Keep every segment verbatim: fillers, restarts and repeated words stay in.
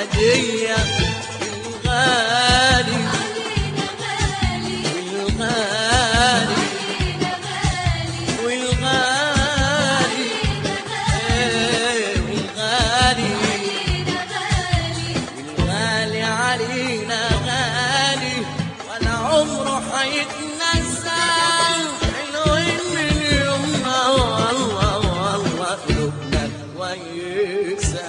الودية الغالي والغالي والغالي والغالي والغالي علينا غالي ولا عمره حيتنسى حلوين من يومنا والله والله قلوبنا كويسة.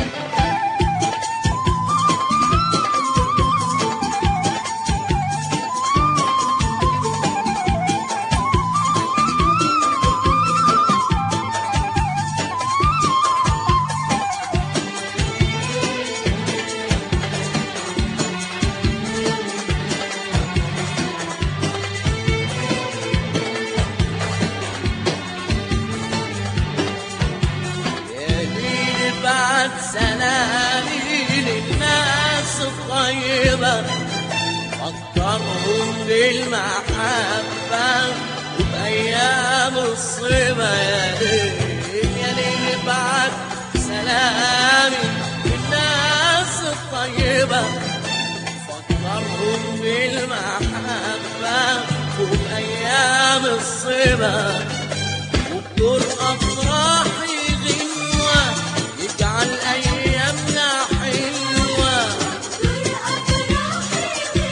سلامي للناس الطيبة فكرهم بالمحبة وبأيام الصبا يا ليل يا ليل بعد سلامي للناس الطيبة فكرهم بالمحبة وبأيام الصبا وبدور أفراحي غنوة يجعل أيامنا حلوة دور أفراحي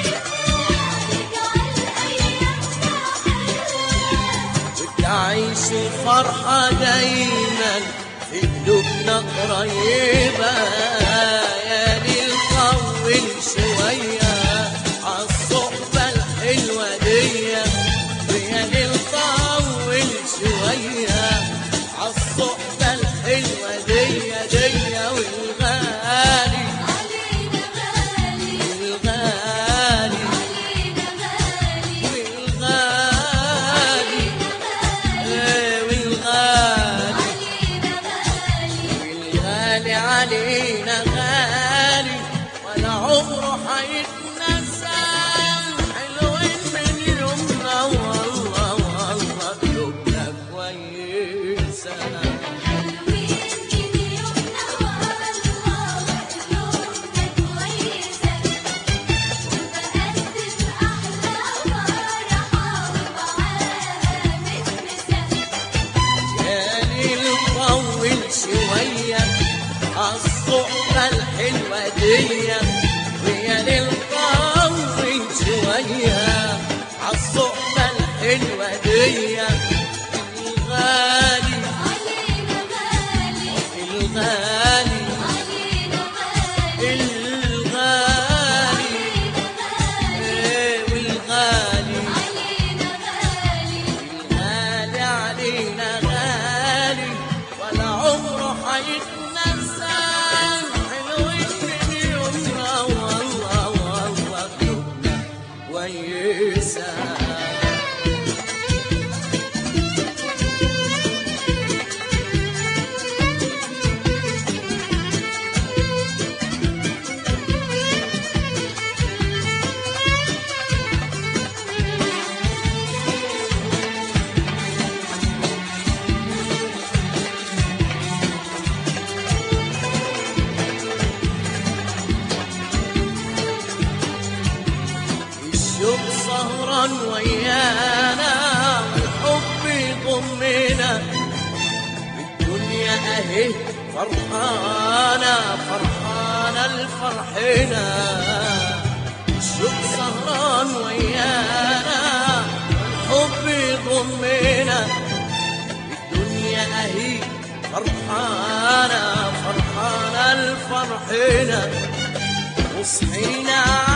يجعل أيامنا حلوة وتعيش الفرحة دايما في قلوبنا قريبة يا ليل طول شوية عالصحبة الحلوة دي يا ليل طول شوية عالصحبة الحلوة دي دي والغالي علينا غالي والغالي علينا غالي والغالي غالي والغالي علينا غالي والغالي علينا غالي ولا عمره حيتنسى حلوين من يومنا والله والله قلوبنا كويسة. حلوين من يومنا والله قلوبنا كويسة وبقدم أحلى فرحة ومعاها متمسة يا ليل طول شوية عالصحبة الحلوة دي ويا ليل طول شوية عالصحبة الحلوة دي الغالي علينا غالي الغالي علينا غالي الغالي إيه والغالي علينا غالي الغالي علينا غالي ولا عمره حيتنسى حلوين من يومنا والله والله قلوبنا كويسة. الشوق سهران ويانا والحب يضمنا الدنيا اهي فرحانة فرحانة الفرحنا الشوق سهران ويانا والحب يضمنا الدنيا اهي فرحانة فرحانة الفرحنا وصحينا